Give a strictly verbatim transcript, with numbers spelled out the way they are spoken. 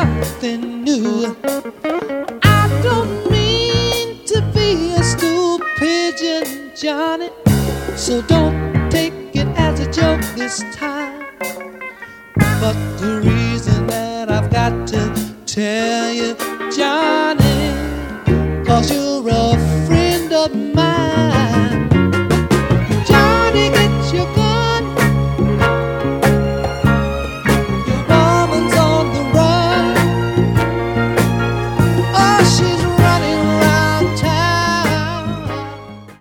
something new. I don't mean to be a stool pigeon, Johnny, so don't take it as a joke this time. But the reason that I've got to tell you, Johnny, 'cause you're a friend of mine.